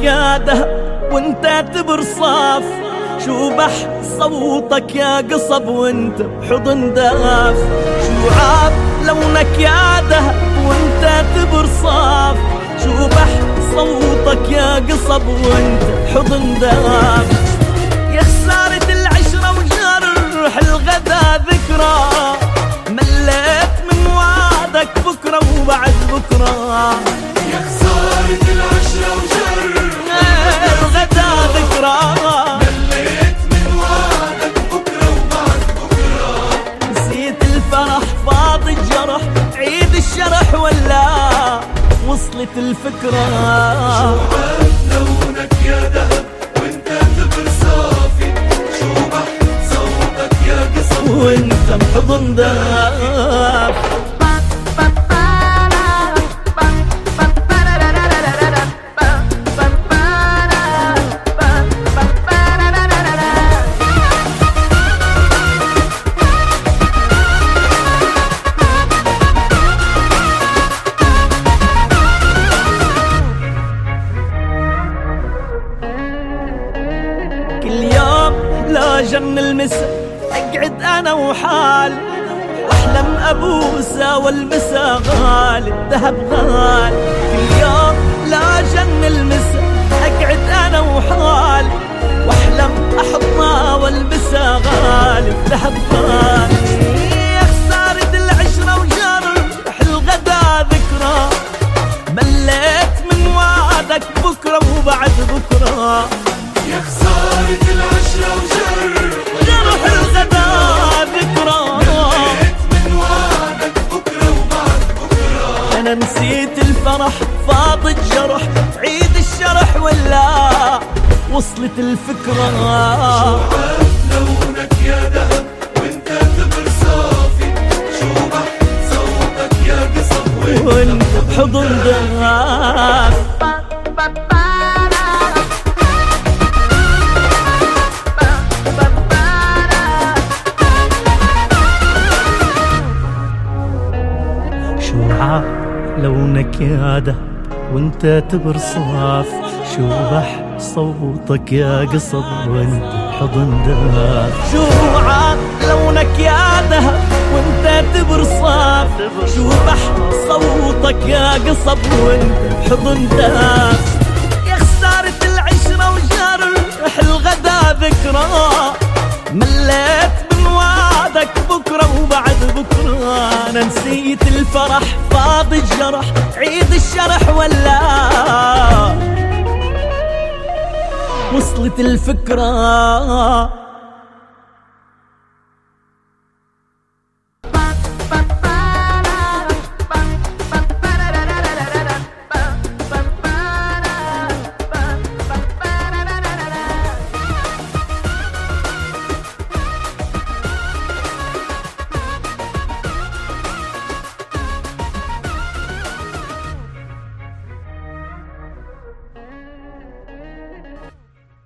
يا دهب وانت تبرصاف، شو صوتك يا قصب وانت بحضن داف. شو عاب لونك يا دهب وانت تبرصاف، شو صوتك يا قصب وانت بحضن داف. يا خسارة العشرة وجرح الغدا ذكرى، مليت من وعدك بكرة وبعد بكرة. يا خسارة العشرة وجرح الغدا ذكرى، مليت من وعدك بكرة وبعد بكرة. نسيت الفرح فاض الجرح، عيد الشرح ولا وصلت الفكرة. شو عاد لونك يا دهب وانت تبر صافي، شو صوتك يا قصب وانت بحضن داف. كل يوم لا جن المسا اقعد انا وحال، واحلم ابوسه والمسا غالي الذهب غالي. كل يوم لا جن المسا اقعد انا وحال، واحلم احضنها والمسا غالي الذهب غالي. يا خسارة العشرة وجرح الغدا ذكرى، مليت من وعدك بكرة وبعد بكرة. يا خسارة العشرة جرح الغدا ذكرى، مليت من وعدك بكرة وبعد بكرة. أنا نسيت الفرح فاض الجرح، عيد الشرح ولا وصلت الفكرة. شو عاد لونك يا دهب وانت تبر صافي، شو صوتك يا قصب وانت بحضن داف. شو عاب لونك يا دهب وانت تبرصاف، شو صوتك يا قصب وانت بحضن داف. شو عاب لونك يا دهب وانت تبرصاف، شو صوتك يا قصب وانت بحضن داف. يا خسارة العشرة وجرح الغدا ذكرى، مليت من وعدك بكرة وبعد بكرة. أنا نسيت الفرح فاض الجرح، عيد الشرح ولا وصلت الفكرة.